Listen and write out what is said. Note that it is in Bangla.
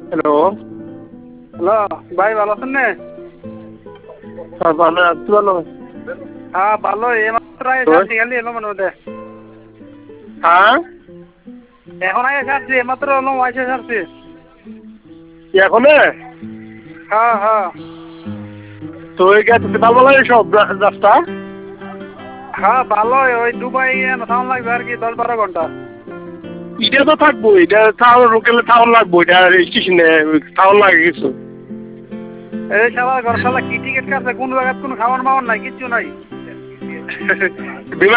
হ্যালো। হ্যালো ভাই, ভালো আছেন না? ভালো আছি। ভালো। হ্যাঁ ভালো, এইমাত্র এসে খালি এলো মনে হতে। হ্যাঁ এখন আগে ছাড়ছি, এইমাত্র এলো এসে ছাড়ছি। এখন হ্যাঁ হ্যাঁ তো এই গেছে ভালো লাগে সব রাস্তা। হ্যাঁ ভালো, ওই দুবাই থাউন লাগবে আর কি 10-12 ঘন্টা। এটা তো থাকবো, এটা টাউন লোকেলে টাউন লাগবো, এটা স্টেশনে টাউন লাগে কিছু। এই শালা ঘর শালা কি টিকিট কাটছে, কোন জায়গায় কোনো খাওয়ান মাওয়ান নাই, কিচ্ছু নাই।